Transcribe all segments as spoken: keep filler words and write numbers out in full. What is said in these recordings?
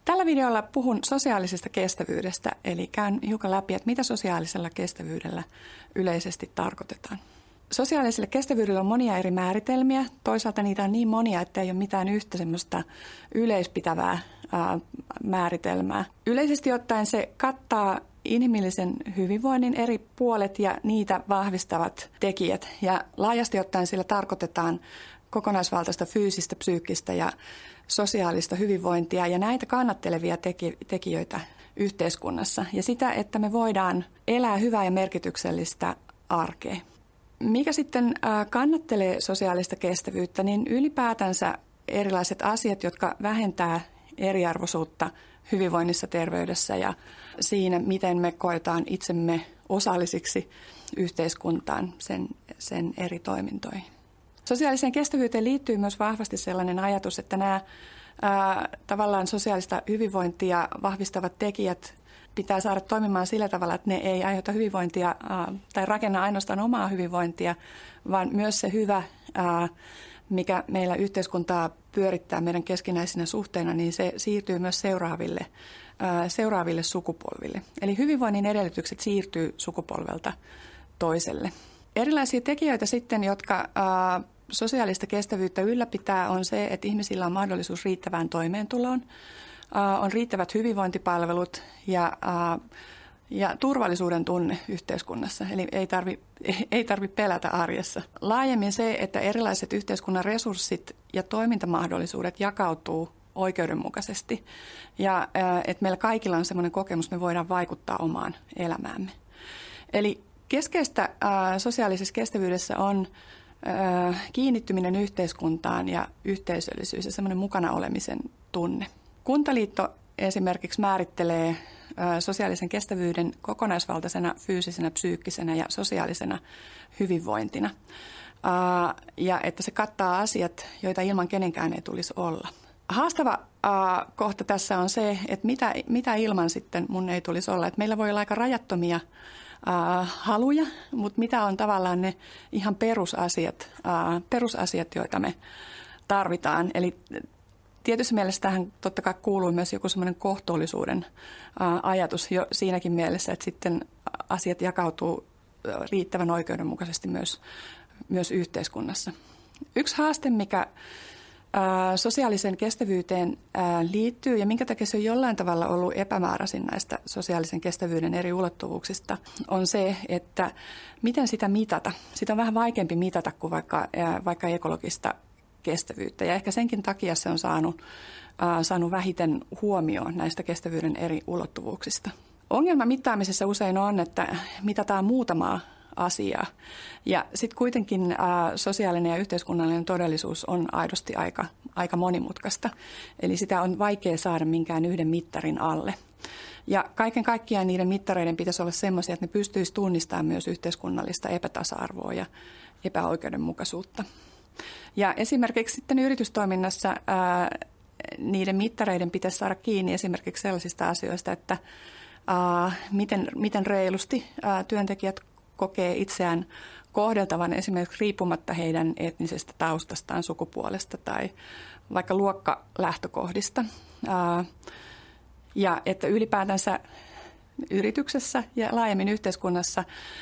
Tällä videolla puhun sosiaalisesta kestävyydestä, eli käyn hiukan läpi, että mitä sosiaalisella kestävyydellä yleisesti tarkoitetaan. Sosiaaliselle kestävyydelle on monia eri määritelmiä. Toisaalta niitä on niin monia, että ei ole mitään yhtä semmoista yleispitävää ää, määritelmää. Yleisesti ottaen se kattaa inhimillisen hyvinvoinnin eri puolet ja niitä vahvistavat tekijät. Ja laajasti ottaen sillä tarkoitetaan kokonaisvaltaista fyysistä, psyykkistä ja sosiaalista hyvinvointia ja näitä kannattelevia teki- tekijöitä yhteiskunnassa. Ja sitä, että me voidaan elää hyvää ja merkityksellistä arkea. Mikä sitten kannattelee sosiaalista kestävyyttä, niin ylipäätänsä erilaiset asiat, jotka vähentää eriarvoisuutta hyvinvoinnissa, terveydessä ja siinä, miten me koetaan itsemme osallisiksi yhteiskuntaan sen, sen eri toimintoihin. Sosiaaliseen kestävyyteen liittyy myös vahvasti sellainen ajatus, että nämä ää, tavallaan sosiaalista hyvinvointia vahvistavat tekijät pitää saada toimimaan sillä tavalla, että ne ei aiheuta hyvinvointia ää, tai rakenna ainoastaan omaa hyvinvointia, vaan myös se hyvä, ää, mikä meillä yhteiskuntaa pyörittää meidän keskinäisinä suhteina, niin se siirtyy myös seuraaville, ää, seuraaville sukupolville. Eli hyvinvoinnin edellytykset siirtyy sukupolvelta toiselle. Erilaisia tekijöitä sitten, jotka ää, sosiaalista kestävyyttä ylläpitää, on se, että ihmisillä on mahdollisuus riittävään toimeentuloon, ää, on riittävät hyvinvointipalvelut ja, ää, ja turvallisuuden tunne yhteiskunnassa. Eli ei tarvitse ei tarvi pelätä arjessa. Laajemmin se, että erilaiset yhteiskunnan resurssit ja toimintamahdollisuudet jakautuu oikeudenmukaisesti ja ää, että meillä kaikilla on sellainen kokemus, että me voidaan vaikuttaa omaan elämäämme. Eli keskeistä ää, sosiaalisessa kestävyydessä on ää, kiinnittyminen yhteiskuntaan ja yhteisöllisyys ja semmoinen mukana olemisen tunne. Kuntaliitto esimerkiksi määrittelee ää, sosiaalisen kestävyyden kokonaisvaltaisena fyysisenä, psyykkisenä ja sosiaalisena hyvinvointina. Ää, ja että se kattaa asiat, joita ilman kenenkään ei tulisi olla. Haastava ää, kohta tässä on se, että mitä, mitä ilman sitten mun ei tulisi olla. Että meillä voi olla aika rajattomia Uh, haluja, mutta mitä on tavallaan ne ihan perusasiat, uh, perusasiat, joita me tarvitaan. Eli tietyssä mielessä tähän totta kai kuuluu myös joku semmoinen kohtuullisuuden uh, ajatus jo siinäkin mielessä, että sitten asiat jakautuu riittävän oikeudenmukaisesti myös, myös yhteiskunnassa. Yksi haaste, mikä sosiaaliseen kestävyyteen liittyy ja minkä takia se on jollain tavalla ollut epämääräisin näistä sosiaalisen kestävyyden eri ulottuvuuksista, on se, että miten sitä mitata. Sitä on vähän vaikeampi mitata kuin vaikka, vaikka ekologista kestävyyttä ja ehkä senkin takia se on saanut, saanut vähiten huomioon näistä kestävyyden eri ulottuvuuksista. Ongelma mittaamisessa usein on, että mitataan muutamaa asiaa. Ja sitten kuitenkin ä, sosiaalinen ja yhteiskunnallinen todellisuus on aidosti aika, aika monimutkaista. Eli sitä on vaikea saada minkään yhden mittarin alle. Ja kaiken kaikkiaan niiden mittareiden pitäisi olla sellaisia, että ne pystyisi tunnistamaan myös yhteiskunnallista epätasa-arvoa ja epäoikeudenmukaisuutta. Ja esimerkiksi sitten yritystoiminnassa ä, niiden mittareiden pitäisi saada kiinni esimerkiksi sellaisista asioista, että ä, miten, miten reilusti ä, työntekijät kokee itseään kohdeltavan esimerkiksi riippumatta heidän etnisestä taustastaan, sukupuolesta tai vaikka luokkalähtökohdista. Ja että ylipäätänsä yrityksessä ja laajemmin yhteiskunnassa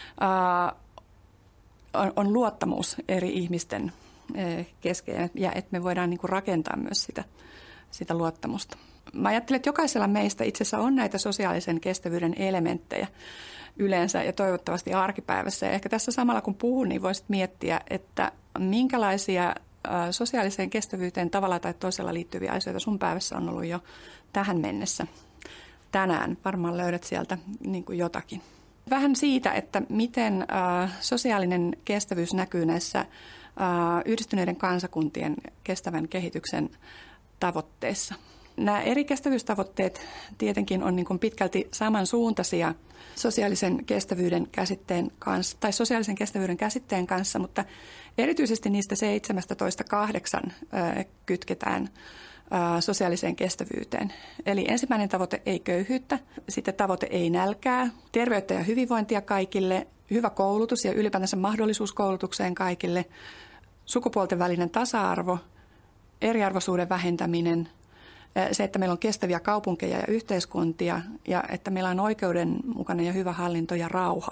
on luottamus eri ihmisten kesken ja että me voidaan niin kuin rakentaa myös sitä, sitä luottamusta. Mä ajattelen, että jokaisella meistä itse asiassa on näitä sosiaalisen kestävyyden elementtejä yleensä ja toivottavasti arkipäivässä. Ja ehkä tässä samalla kun puhun, niin voisit miettiä, että minkälaisia sosiaaliseen kestävyyteen tavalla tai toisella liittyviä asioita sun päivässä on ollut jo tähän mennessä. Tänään varmaan löydät sieltä niin kuin jotakin. Vähän siitä, että miten sosiaalinen kestävyys näkyy näissä yhdistyneiden kansakuntien kestävän kehityksen tavoitteissa. Nämä eri kestävyystavoitteet tietenkin on niin kuin pitkälti samansuuntaisia sosiaalisen kestävyyden käsitteen kanssa, tai sosiaalisen kestävyyden käsitteen kanssa, mutta erityisesti niistä seitsemästätoista kahdeksan kytketään sosiaaliseen kestävyyteen. Eli ensimmäinen tavoite ei köyhyyttä, sitten tavoite ei nälkää, terveyttä ja hyvinvointia kaikille, hyvä koulutus ja ylipäätänsä mahdollisuus koulutukseen kaikille, sukupuolten välinen tasa-arvo, eriarvoisuuden vähentäminen Se, että meillä on kestäviä kaupunkeja ja yhteiskuntia ja että meillä on oikeudenmukainen ja hyvä hallinto ja rauha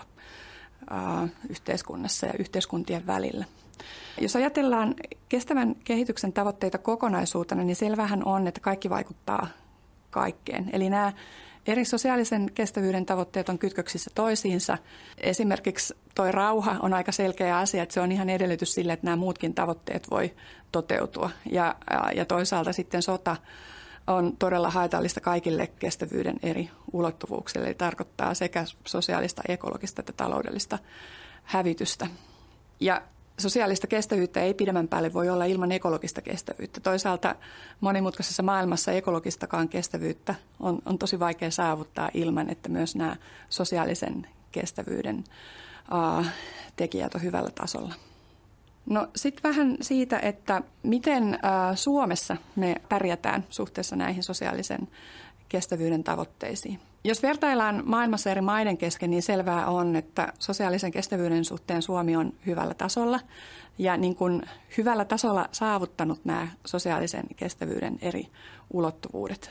ää, yhteiskunnassa ja yhteiskuntien välillä. Jos ajatellaan kestävän kehityksen tavoitteita kokonaisuutena, niin selvähän on, että kaikki vaikuttaa kaikkeen. Eli nämä eri sosiaalisen kestävyyden tavoitteet on kytköksissä toisiinsa. Esimerkiksi toi rauha on aika selkeä asia, että se on ihan edellytys sille, että nämä muutkin tavoitteet voi toteutua. Ja, ja toisaalta sitten sota on todella haitallista kaikille kestävyyden eri ulottuvuuksille. Eli tarkoittaa sekä sosiaalista, ekologista että taloudellista hävitystä. Ja sosiaalista kestävyyttä ei pidemmän päälle voi olla ilman ekologista kestävyyttä. Toisaalta monimutkaisessa maailmassa ekologistakaan kestävyyttä on, on tosi vaikea saavuttaa ilman, että myös nämä sosiaalisen kestävyyden uh, tekijät on hyvällä tasolla. No sitten vähän siitä, että miten uh, Suomessa me pärjätään suhteessa näihin sosiaalisen kestävyyden tavoitteisiin. Jos vertaillaan maailmassa eri maiden kesken, niin selvää on, että sosiaalisen kestävyyden suhteen Suomi on hyvällä tasolla ja niin kuin hyvällä tasolla saavuttanut nämä sosiaalisen kestävyyden eri ulottuvuudet.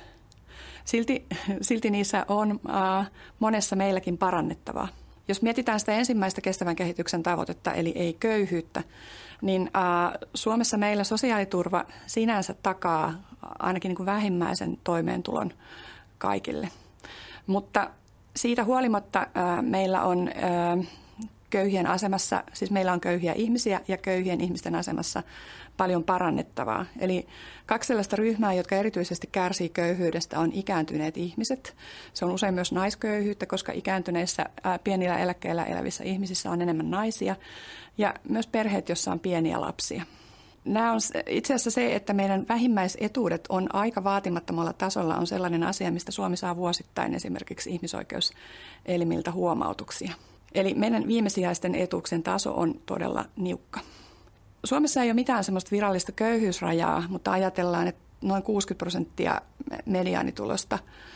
Silti, silti niissä on äh, monessa meilläkin parannettavaa. Jos mietitään sitä ensimmäistä kestävän kehityksen tavoitetta, eli ei köyhyyttä, niin äh, Suomessa meillä sosiaaliturva sinänsä takaa ainakin niin kuin vähimmäisen toimeentulon kaikille. Mutta siitä huolimatta ää, meillä on ää, köyhien asemassa, siis meillä on köyhiä ihmisiä ja köyhien ihmisten asemassa paljon parannettavaa. Eli kaksi sellaista ryhmää, jotka erityisesti kärsii köyhyydestä, on ikääntyneet ihmiset. Se on usein myös naisköyhyyttä, koska ikääntyneissä ää, pienillä eläkkeillä elävissä ihmisissä on enemmän naisia ja myös perheet, joissa on pieniä lapsia. Nämä on itse asiassa se, että meidän vähimmäisetuudet on aika vaatimattomalla tasolla, on sellainen asia, mistä Suomi saa vuosittain esimerkiksi ihmisoikeuselimiltä huomautuksia. Eli meidän viimesijaisten etuuksien taso on todella niukka. Suomessa ei ole mitään sellaista virallista köyhyysrajaa, mutta ajatellaan, että noin kuusikymmentä prosenttia mediaanitulosta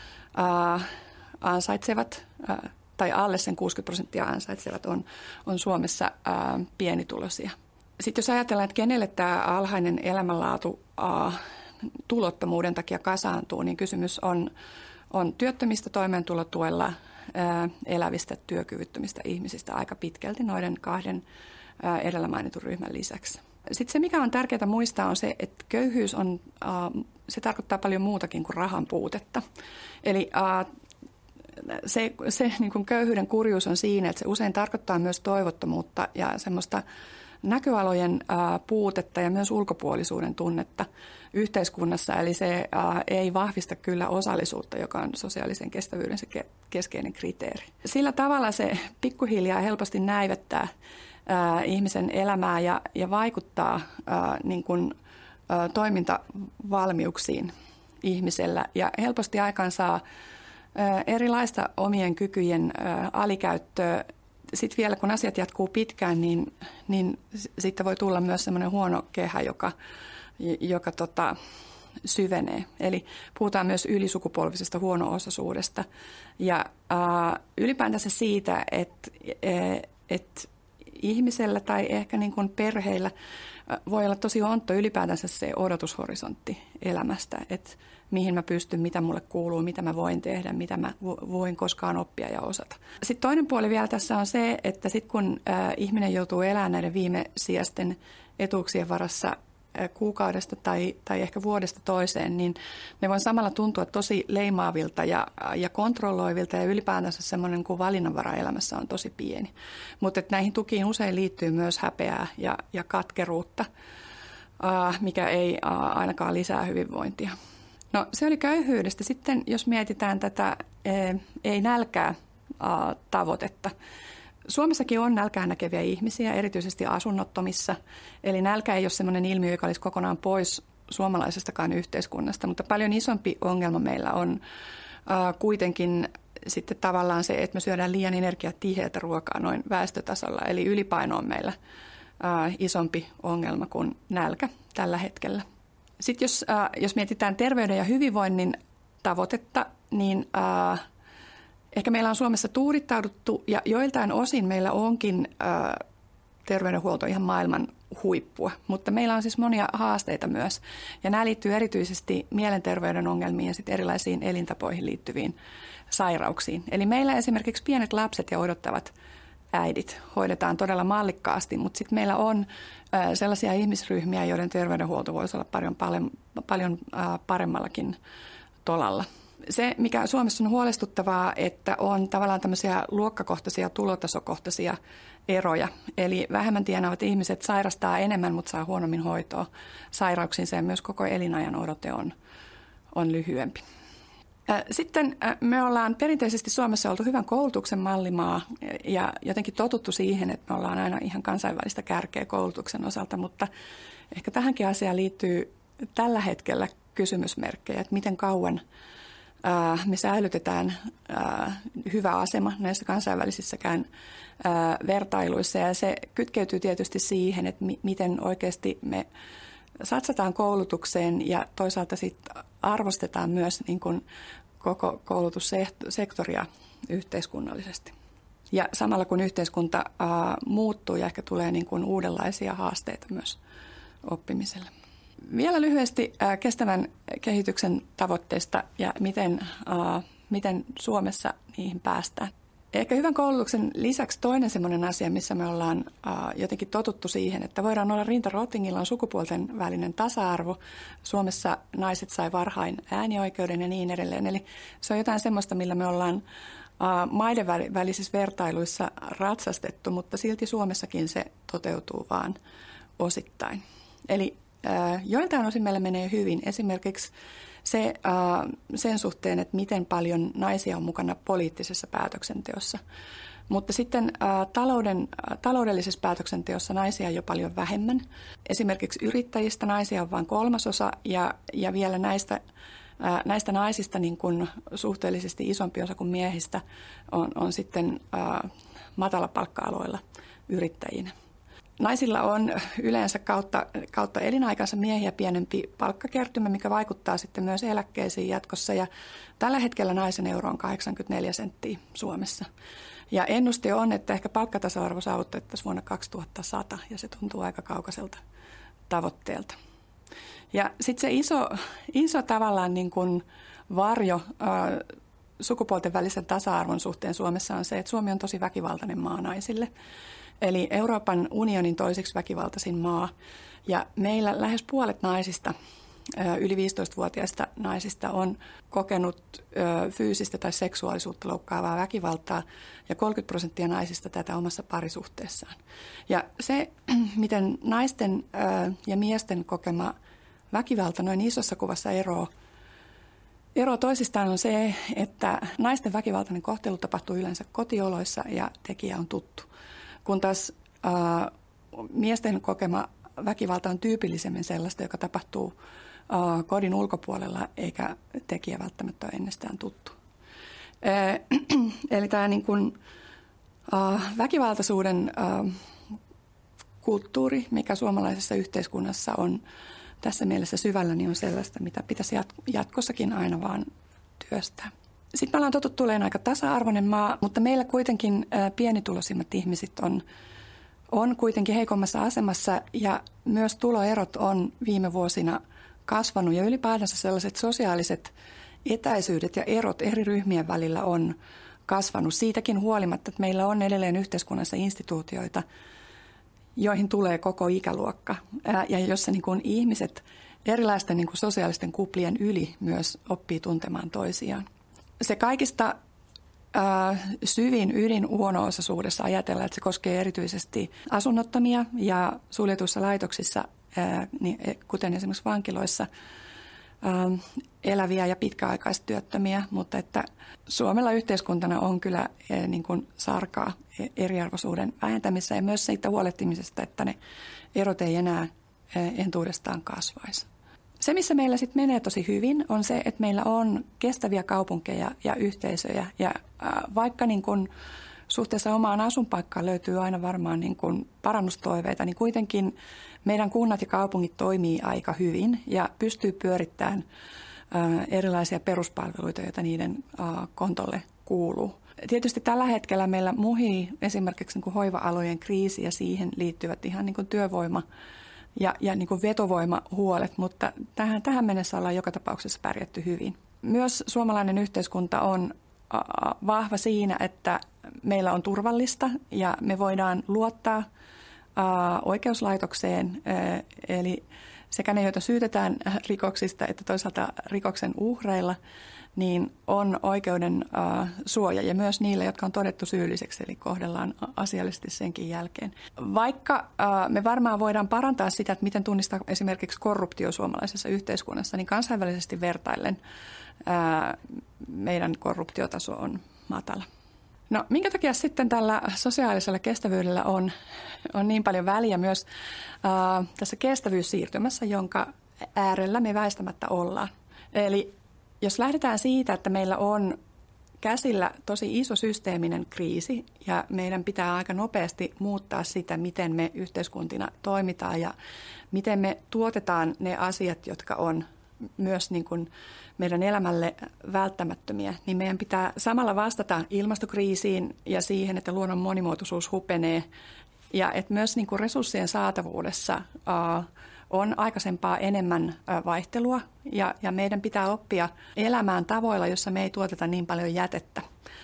ää, ansaitsevat, ää, tai alle sen kuusikymmentä prosenttia ansaitsevat on, on Suomessa ää, pienituloisia. Sitten jos ajatellaan, että kenelle tämä alhainen elämänlaatu uh, tulottomuuden takia kasaantuu, niin kysymys on, on työttömistä toimeentulotuella uh, elävistä työkyvyttömistä ihmisistä aika pitkälti noiden kahden uh, edellä mainitun ryhmän lisäksi. Sitten se, mikä on tärkeää muistaa, on se, että köyhyys on, uh, se tarkoittaa paljon muutakin kuin rahan puutetta. Eli uh, se, se niin kuin köyhyyden kurjuus on siinä, että se usein tarkoittaa myös toivottomuutta ja semmoista näköalojen ää, puutetta ja myös ulkopuolisuuden tunnetta yhteiskunnassa. Eli se ää, ei vahvista kyllä osallisuutta, joka on sosiaalisen kestävyyden se ke- keskeinen kriteeri. Sillä tavalla se pikkuhiljaa helposti näivettää ää, ihmisen elämää ja, ja vaikuttaa ää, niin kuin, ää, toimintavalmiuksiin ihmisellä ja helposti aikaansaa ää, erilaista omien kykyjen ää, alikäyttöä. Sitten vielä kun asiat jatkuu pitkään, niin, niin sitten voi tulla myös semmoinen huono kehä, joka, joka tota, syvenee. Eli puhutaan myös ylisukupolvisesta huono-osaisuudesta ja ää, ylipäätänsä siitä, että et ihmisellä tai ehkä niin kuin perheillä voi olla tosi ontto ylipäätänsä se odotushorisontti elämästä, että mihin mä pystyn, mitä mulle kuuluu, mitä mä voin tehdä, mitä mä voin koskaan oppia ja osata. Sitten toinen puoli vielä tässä on se, että sitten kun äh, ihminen joutuu elämään näiden viimesijaisten etuuksien varassa äh, kuukaudesta tai, tai ehkä vuodesta toiseen, niin ne voi samalla tuntua tosi leimaavilta ja, ja kontrolloivilta ja ylipäätänsä semmoinen kuin valinnanvara elämässä on tosi pieni. Mutta näihin tukiin usein liittyy myös häpeää ja, ja katkeruutta, äh, mikä ei äh, ainakaan lisää hyvinvointia. No se oli köyhyydestä. Sitten jos mietitään tätä ei nälkää tavoitetta. Suomessakin on nälkää näkeviä ihmisiä, erityisesti asunnottomissa. Eli nälkä ei ole sellainen ilmiö, joka olisi kokonaan pois suomalaisestakaan yhteiskunnasta, mutta paljon isompi ongelma meillä on kuitenkin sitten tavallaan se, että me syödään liian energiatiheätä ruokaa noin väestötasolla. Eli ylipaino on meillä isompi ongelma kuin nälkä tällä hetkellä. Sitten jos, äh, jos mietitään terveyden ja hyvinvoinnin tavoitetta, niin äh, ehkä meillä on Suomessa tuudittauduttu ja joiltain osin meillä onkin äh, terveydenhuolto ihan maailman huippua, mutta meillä on siis monia haasteita myös. Ja nämä liittyy erityisesti mielenterveyden ongelmiin ja sitten erilaisiin elintapoihin liittyviin sairauksiin. Eli meillä esimerkiksi pienet lapset ja odottavat äidit hoidetaan todella mallikkaasti, mutta sitten meillä on sellaisia ihmisryhmiä, joiden terveydenhuolto voisi olla paljon, paljon, paljon paremmallakin tolalla. Se, mikä Suomessa on huolestuttavaa, että on tavallaan tämmöisiä luokkakohtaisia, tulotasokohtaisia eroja. Eli vähemmän tienaavat ihmiset sairastaa enemmän, mutta saa huonommin hoitoa sairauksiinsa ja myös koko elinajan odote on, on lyhyempi. Sitten me ollaan perinteisesti Suomessa oltu hyvän koulutuksen mallimaa ja jotenkin totuttu siihen, että me ollaan aina ihan kansainvälistä kärkeä koulutuksen osalta, mutta ehkä tähänkin asiaan liittyy tällä hetkellä kysymysmerkkejä, että miten kauan me säilytetään hyvä asema näissä kansainvälisissäkään vertailuissa ja se kytkeytyy tietysti siihen, että miten oikeasti me satsataan koulutukseen ja toisaalta sitten arvostetaan myös niin kuin koko koulutussektoria yhteiskunnallisesti. Ja samalla kun yhteiskunta ää, muuttuu ja ehkä tulee niin kuin uudenlaisia haasteita myös oppimiselle. Vielä lyhyesti ää, kestävän kehityksen tavoitteista ja miten, ää, miten Suomessa niihin päästään. Ehkä hyvän koulutuksen lisäksi toinen sellainen asia, missä me ollaan äh, jotenkin totuttu siihen, että voidaan olla rinta rottingilla on sukupuolten välinen tasa-arvo. Suomessa naiset sai varhain äänioikeuden ja niin edelleen. Eli se on jotain semmoista, millä me ollaan äh, maiden välisissä vertailuissa ratsastettu, mutta silti Suomessakin se toteutuu vaan osittain. Eli äh, joiltain osin meillä menee hyvin. Esimerkiksi se, äh, sen suhteen, että miten paljon naisia on mukana poliittisessa päätöksenteossa. Mutta sitten äh, talouden, äh, taloudellisessa päätöksenteossa naisia on jo paljon vähemmän. Esimerkiksi yrittäjistä naisia on vain kolmasosa ja, ja vielä näistä, äh, näistä naisista niin kuin suhteellisesti isompi osa kuin miehistä on, on sitten äh, matalapalkka-aloilla yrittäjinä. Naisilla on yleensä kautta, kautta elinaikansa miehiä pienempi palkkakertymä, mikä vaikuttaa sitten myös eläkkeisiin jatkossa. Ja tällä hetkellä naisen euro on kahdeksankymmentäneljä senttiä Suomessa. Ja ennuste on, että ehkä palkkatasa-arvo saavutettaisiin vuonna kaksituhattasata ja se tuntuu aika kaukaiselta tavoitteelta. Ja sitten se iso, iso tavallaan niin kuin varjo äh, sukupuolten välisen tasa-arvon suhteen Suomessa on se, että Suomi on tosi väkivaltainen maa naisille. Eli Euroopan unionin toiseksi väkivaltaisin maa. Ja meillä lähes puolet naisista, yli viisitoistavuotiaista naisista, on kokenut fyysistä tai seksuaalisuutta loukkaavaa väkivaltaa ja kolmekymmentä prosenttia naisista tätä omassa parisuhteessaan. Ja se, miten naisten ja miesten kokema väkivalta noin isossa kuvassa eroaa, Ero toisistaan on se, että naisten väkivaltainen kohtelu tapahtuu yleensä kotioloissa ja tekijä on tuttu. Kun taas ää, miesten kokema väkivalta on tyypillisemmin sellaista, joka tapahtuu ää, kodin ulkopuolella eikä tekijä välttämättä ole ennestään tuttu. Ää, eli tämä niin kuin, ää, väkivaltaisuuden ää, kulttuuri, mikä suomalaisessa yhteiskunnassa on tässä mielessä syvällä, niin on sellaista, mitä pitäisi jatkossakin aina vaan työstää. Sitten me ollaan totuttu olemaan aika tasa-arvoinen maa, mutta meillä kuitenkin pienituloisimmat ihmiset on, on kuitenkin heikommassa asemassa ja myös tuloerot on viime vuosina kasvanut ja ylipäätänsä sellaiset sosiaaliset etäisyydet ja erot eri ryhmien välillä on kasvanut siitäkin huolimatta, että meillä on edelleen yhteiskunnassa instituutioita, joihin tulee koko ikäluokka ja jossa niin kuin ihmiset erilaisten niin kuin sosiaalisten kuplien yli myös oppii tuntemaan toisiaan. Se kaikista äh, syvin ydin huono-osaisuudessa ajatellaan, että se koskee erityisesti asunnottomia ja suljetuissa laitoksissa, äh, niin, kuten esimerkiksi vankiloissa, äh, eläviä ja pitkäaikaistyöttömiä, mutta että Suomella yhteiskuntana on kyllä äh, niin kuin sarkaa eriarvoisuuden vähentämisessä ja myös siitä huolehtimisesta, että ne erot ei enää äh, entuudestaan kasvaisi. Se, missä meillä sitten menee tosi hyvin, on se, että meillä on kestäviä kaupunkeja ja yhteisöjä. Ja äh, vaikka niin kun suhteessa omaan asunpaikkaan löytyy aina varmaan niin kun parannustoiveita, niin kuitenkin meidän kunnat ja kaupungit toimii aika hyvin ja pystyy pyörittämään äh, erilaisia peruspalveluita, joita niiden äh, kontolle kuuluu. tietysti tällä hetkellä meillä muhii esimerkiksi niin kuin hoiva-alojen kriisi ja siihen liittyvät ihan niin kuin työvoima- ja, ja niin kuin vetovoimahuolet, mutta tähän, tähän mennessä ollaan joka tapauksessa pärjätty hyvin. Myös suomalainen yhteiskunta on vahva siinä, että meillä on turvallista ja me voidaan luottaa oikeuslaitokseen, eli sekä ne, joita syytetään rikoksista, että toisaalta rikoksen uhreilla, niin on oikeuden suoja ja myös niillä, jotka on todettu syylliseksi, eli kohdellaan asiallisesti senkin jälkeen. Vaikka me varmaan voidaan parantaa sitä, että miten tunnistaa esimerkiksi korruptio suomalaisessa yhteiskunnassa, niin kansainvälisesti vertaillen meidän korruptiotaso on matala. No minkä takia sitten tällä sosiaalisella kestävyydellä on, on niin paljon väliä myös äh, tässä kestävyyssiirtymässä, jonka äärellä me väistämättä ollaan. Eli jos lähdetään siitä, että meillä on käsillä tosi iso systeeminen kriisi ja meidän pitää aika nopeasti muuttaa sitä, miten me yhteiskuntina toimitaan ja miten me tuotetaan ne asiat, jotka on myös niin kuin meidän elämälle välttämättömiä, niin meidän pitää samalla vastata ilmastokriisiin ja siihen, että luonnon monimuotoisuus hupenee ja että myös niin kuin resurssien saatavuudessa uh, on aikaisempaa enemmän uh, vaihtelua ja, ja meidän pitää oppia elämään tavoilla, jossa me ei tuoteta niin paljon jätettä.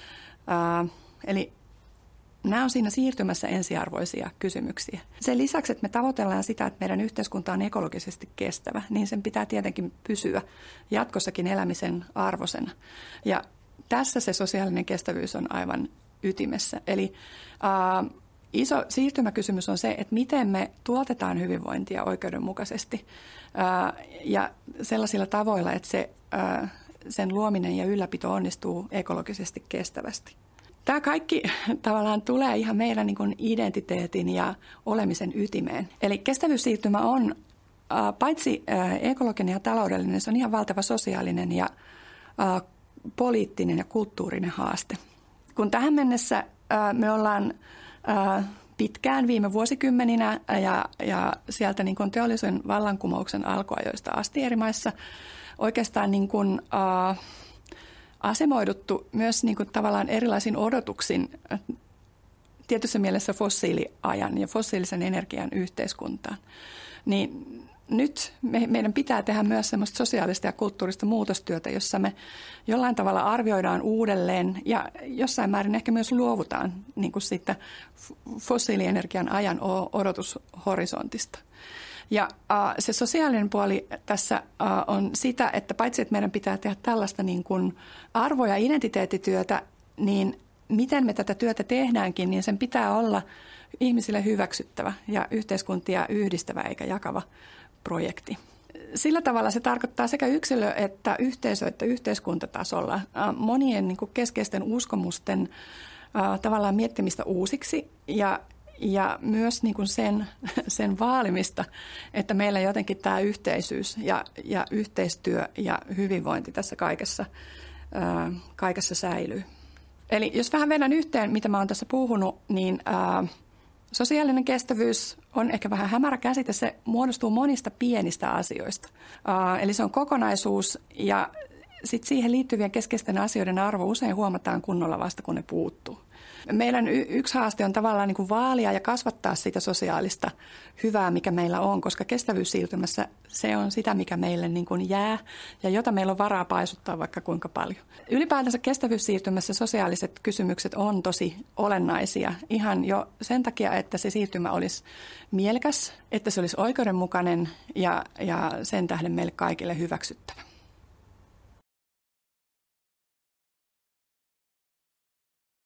Uh, eli nämä on siinä siirtymässä ensiarvoisia kysymyksiä. Sen lisäksi, että me tavoitellaan sitä, että meidän yhteiskunta on ekologisesti kestävä, niin sen pitää tietenkin pysyä jatkossakin elämisen arvoisena. Ja tässä se sosiaalinen kestävyys on aivan ytimessä. Eli äh, iso siirtymäkysymys on se, että miten me tuotetaan hyvinvointia oikeudenmukaisesti äh, ja sellaisilla tavoilla, että se, äh, sen luominen ja ylläpito onnistuu ekologisesti kestävästi. Tämä kaikki tavallaan tulee ihan meidän niin kuin identiteetin ja olemisen ytimeen. Eli kestävyyssiirtymä on äh, paitsi äh, ekologinen ja taloudellinen, se on ihan valtava sosiaalinen ja äh, poliittinen ja kulttuurinen haaste. Kun tähän mennessä äh, me ollaan äh, pitkään viime vuosikymmeninä ja, ja sieltä niin kuin teollisen vallankumouksen alkuajoista asti eri maissa oikeastaan niin kuin, äh, asemoiduttu myös niin kuin tavallaan erilaisin odotuksin tietyssä mielessä fossiiliajan ja fossiilisen energian yhteiskuntaan. Niin nyt me, meidän pitää tehdä myös semmoista sosiaalista ja kulttuurista muutostyötä, jossa me jollain tavalla arvioidaan uudelleen ja jossain määrin ehkä myös luovutaan niin kuin siitä fossiilienergian ajan odotushorisontista. Ja äh, se sosiaalinen puoli tässä äh, on sitä, että paitsi että meidän pitää tehdä tällaista niin kuin arvo- ja identiteettityötä, niin miten me tätä työtä tehdäänkin, niin sen pitää olla ihmisille hyväksyttävä ja yhteiskuntia yhdistävä eikä jakava projekti. Sillä tavalla se tarkoittaa sekä yksilö- että yhteisö- että yhteiskuntatasolla äh, monien niin kuin keskeisten uskomusten äh, tavallaan miettimistä uusiksi ja Ja myös niin kuin sen, sen vaalimista, että meillä jotenkin tämä yhteisyys ja, ja yhteistyö ja hyvinvointi tässä kaikessa, ää, kaikessa säilyy. Eli jos vähän vedän yhteen, mitä mä oon tässä puhunut, niin ää, sosiaalinen kestävyys on ehkä vähän hämärä käsite. Se muodostuu monista pienistä asioista. Ää, eli se on kokonaisuus ja sitten siihen liittyvien keskeisten asioiden arvo usein huomataan kunnolla vasta, kun ne puuttuu. Meidän y- yksi haaste on tavallaan niin kuin vaalia ja kasvattaa sitä sosiaalista hyvää, mikä meillä on, koska kestävyyssiirtymässä se on sitä, mikä meille niin kuin jää ja jota meillä on varaa paisuttaa vaikka kuinka paljon. Ylipäätänsä kestävyyssiirtymässä sosiaaliset kysymykset on tosi olennaisia ihan jo sen takia, että se siirtymä olisi mielekäs, että se olisi oikeudenmukainen ja, ja sen tähden meille kaikille hyväksyttävä.